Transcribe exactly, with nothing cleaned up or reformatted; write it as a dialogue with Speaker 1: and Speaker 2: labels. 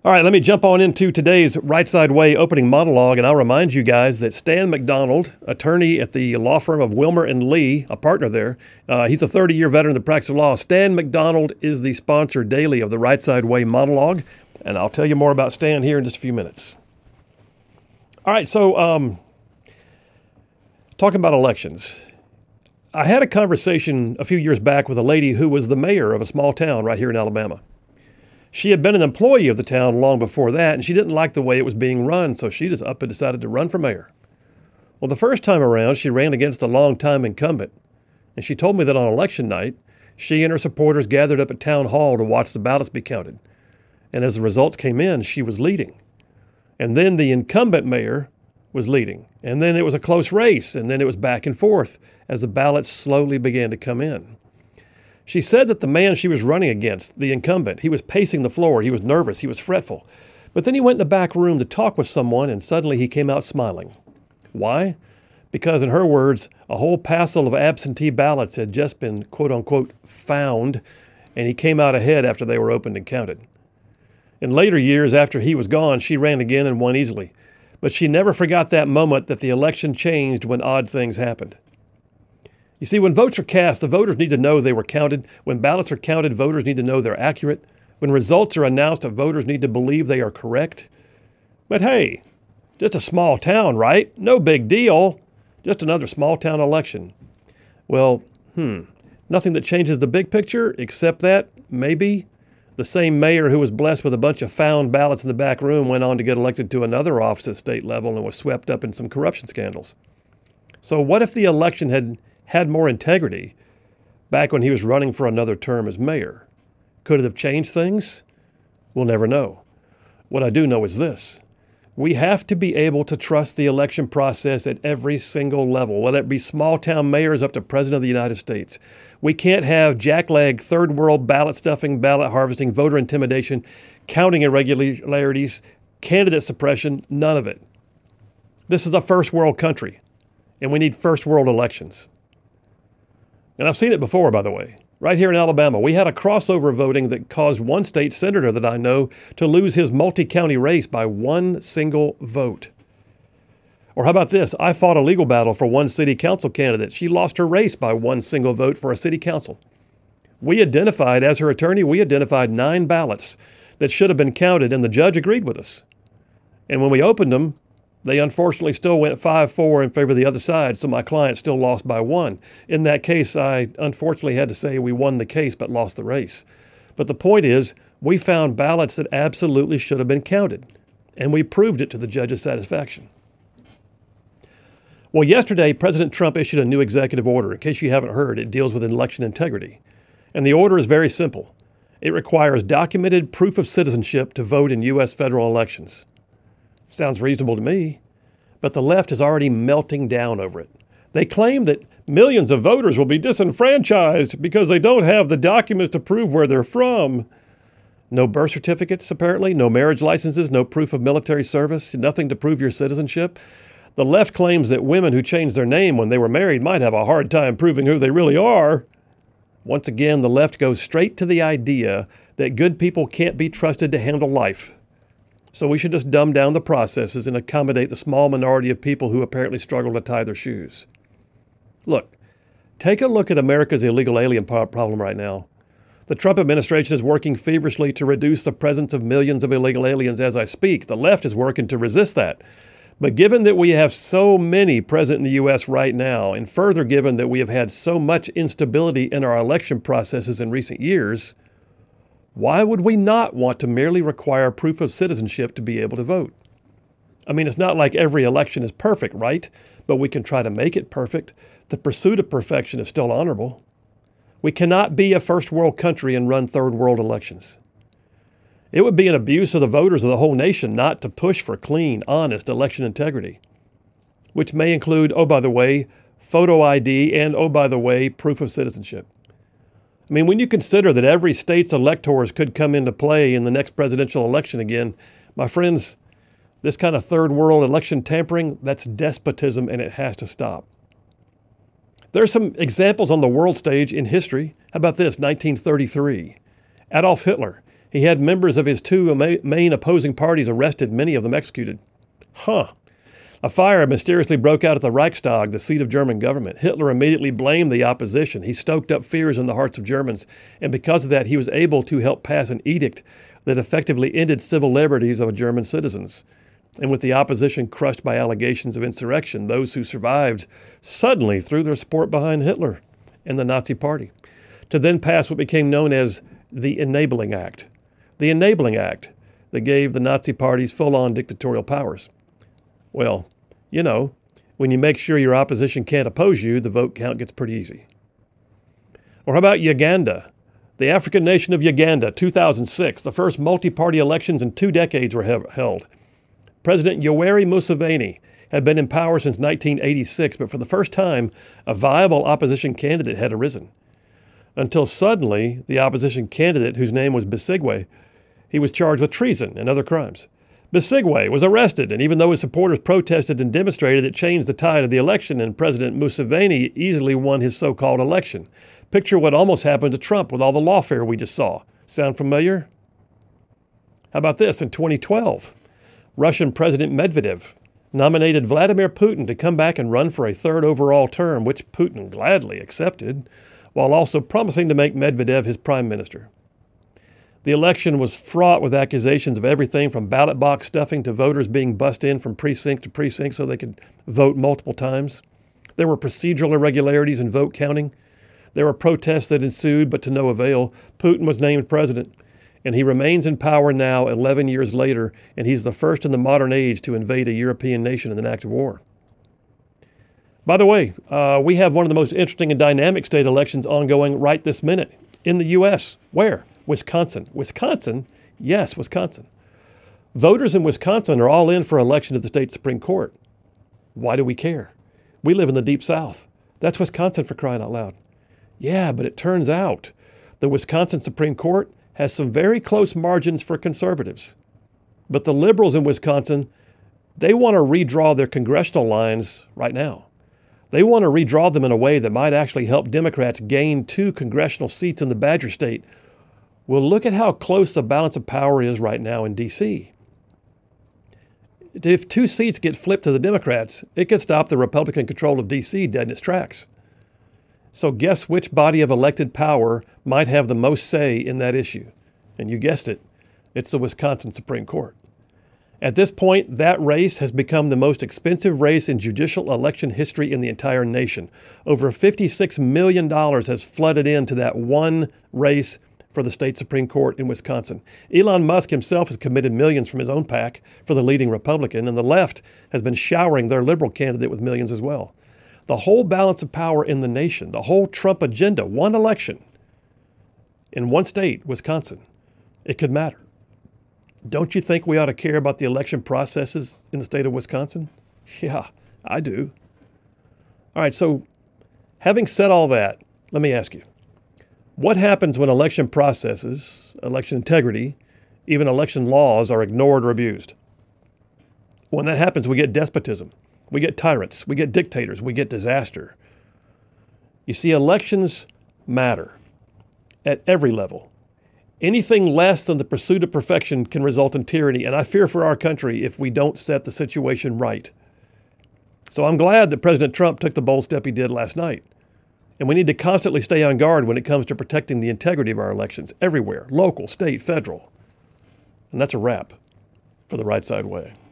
Speaker 1: All right, let me jump on into today's Right Side Way opening monologue, and I'll remind you guys that Stan McDonald, attorney at the law firm of Wilmer and Lee, a partner there, uh, he's a thirty-year veteran of the practice of law. Stan McDonald is the sponsor daily of the Right Side Way monologue, and I'll tell you more about Stan here in just a few minutes. All right, so um, talking about elections. I had a conversation a few years back with a lady who was the mayor of a small town right here in Alabama. She had been an employee of the town long before that, and she didn't like the way it was being run, so she just up and decided to run for mayor. Well, the first time around, she ran against the longtime incumbent, and she told me that on election night, she and her supporters gathered up at town hall to watch the ballots be counted. And as the results came in, she was leading. And then the incumbent mayor was leading. And then it was a close race, and then it was back and forth as the ballots slowly began to come in. She said that the man she was running against, the incumbent, he was pacing the floor, he was nervous, he was fretful. But then he went in the back room to talk with someone, and suddenly he came out smiling. Why? Because in her words, a whole passel of absentee ballots had just been, quote unquote, found, and he came out ahead after they were opened and counted. In later years, after he was gone, she ran again and won easily. But she never forgot that moment that the election changed when odd things happened. You see, when votes are cast, the voters need to know they were counted. When ballots are counted, voters need to know they're accurate. When results are announced, voters need to believe they are correct. But hey, just a small town, right? No big deal. Just another small town election. Well, hmm, nothing that changes the big picture except that, maybe, the same mayor who was blessed with a bunch of found ballots in the back room went on to get elected to another office at state level and was swept up in some corruption scandals. So what if the election had had more integrity back when he was running for another term as mayor? Could it have changed things? We'll never know. What I do know is this. We have to be able to trust the election process at every single level, whether it be small-town mayors up to President of the United States. We can't have jackleg, third-world ballot stuffing, ballot harvesting, voter intimidation, counting irregularities, candidate suppression, none of it. This is a first-world country, and we need first-world elections. And I've seen it before, by the way. Right here in Alabama, we had a crossover voting that caused one state senator that I know to lose his multi-county race by one single vote. Or how about this? I fought a legal battle for one city council candidate. She lost her race by one single vote for a city council. We identified, as her attorney, we identified nine ballots that should have been counted, and the judge agreed with us. And when we opened them, they unfortunately still went five four in favor of the other side, so my client still lost by one. In that case, I unfortunately had to say we won the case but lost the race. But the point is, we found ballots that absolutely should have been counted, and we proved it to the judge's satisfaction. Well, yesterday, President Trump issued a new executive order. In case you haven't heard, it deals with election integrity. And the order is very simple. It requires documented proof of citizenship to vote in U S federal elections. Sounds reasonable to me, but the left is already melting down over it. They claim that millions of voters will be disenfranchised because they don't have the documents to prove where they're from. No birth certificates, apparently, no marriage licenses, no proof of military service, nothing to prove your citizenship. The left claims that women who changed their name when they were married might have a hard time proving who they really are. Once again, the left goes straight to the idea that good people can't be trusted to handle life. So we should just dumb down the processes and accommodate the small minority of people who apparently struggle to tie their shoes. Look, take a look at America's illegal alien problem right now. The Trump administration is working feverishly to reduce the presence of millions of illegal aliens as I speak. The left is working to resist that. But given that we have so many present in the U S right now, and further given that we have had so much instability in our election processes in recent years, why would we not want to merely require proof of citizenship to be able to vote? I mean, it's not like every election is perfect, right? But we can try to make it perfect. The pursuit of perfection is still honorable. We cannot be a first world country and run third world elections. It would be an abuse of the voters of the whole nation not to push for clean, honest election integrity, which may include, oh, by the way, photo I D and, oh, by the way, proof of citizenship. I mean, when you consider that every state's electors could come into play in the next presidential election again, my friends, this kind of third world election tampering, that's despotism and it has to stop. There are some examples on the world stage in history. How about this? nineteen thirty-three. Adolf Hitler. He had members of his two main opposing parties arrested, many of them executed. Huh. A fire mysteriously broke out at the Reichstag, the seat of German government. Hitler immediately blamed the opposition. He stoked up fears in the hearts of Germans, and because of that, he was able to help pass an edict that effectively ended civil liberties of German citizens. And with the opposition crushed by allegations of insurrection, those who survived suddenly threw their support behind Hitler and the Nazi Party, to then pass what became known as the Enabling Act. The Enabling Act that gave the Nazi parties full-on dictatorial powers. Well, you know, when you make sure your opposition can't oppose you, the vote count gets pretty easy. Or how about Uganda? The African nation of Uganda, two thousand six, the first multi-party elections in two decades were he- held. President Yoweri Museveni had been in power since nineteen eighty-six, but for the first time, a viable opposition candidate had arisen. Until suddenly, the opposition candidate, whose name was Besigye, he was charged with treason and other crimes. Besigye was arrested, and even though his supporters protested and demonstrated, it changed the tide of the election, and President Museveni easily won his so-called election. Picture what almost happened to Trump with all the lawfare we just saw. Sound familiar? How about this? In twenty twelve, Russian President Medvedev nominated Vladimir Putin to come back and run for a third overall term, which Putin gladly accepted, while also promising to make Medvedev his prime minister. The election was fraught with accusations of everything from ballot box stuffing to voters being bussed in from precinct to precinct so they could vote multiple times. There were procedural irregularities in vote counting. There were protests that ensued, but to no avail. Putin was named president, and he remains in power now eleven years later, and he's the first in the modern age to invade a European nation in an act of war. By the way, uh, we have one of the most interesting and dynamic state elections ongoing right this minute in the U S Where? Wisconsin. Wisconsin? Yes, Wisconsin. Voters in Wisconsin are all in for election to the state Supreme Court. Why do we care? We live in the Deep South. That's Wisconsin, for crying out loud. Yeah, but it turns out the Wisconsin Supreme Court has some very close margins for conservatives. But the liberals in Wisconsin, they want to redraw their congressional lines right now. They want to redraw them in a way that might actually help Democrats gain two congressional seats in the Badger State. Well, look at how close the balance of power is right now in D C. If two seats get flipped to the Democrats, it could stop the Republican control of D C dead in its tracks. So guess which body of elected power might have the most say in that issue? And you guessed it, it's the Wisconsin Supreme Court. At this point, that race has become the most expensive race in judicial election history in the entire nation. Over fifty-six million dollars has flooded into that one race for the state Supreme Court in Wisconsin. Elon Musk himself has committed millions from his own PAC for the leading Republican, and the left has been showering their liberal candidate with millions as well. The whole balance of power in the nation, the whole Trump agenda, one election in one state, Wisconsin, it could matter. Don't you think we ought to care about the election processes in the state of Wisconsin? Yeah, I do. All right, so having said all that, let me ask you, what happens when election processes, election integrity, even election laws are ignored or abused? When that happens, we get despotism. We get tyrants. We get dictators. We get disaster. You see, elections matter at every level. Anything less than the pursuit of perfection can result in tyranny, and I fear for our country if we don't set the situation right. So I'm glad that President Trump took the bold step he did last night. And we need to constantly stay on guard when it comes to protecting the integrity of our elections everywhere, local, state, federal. And that's a wrap for the Right Side Way.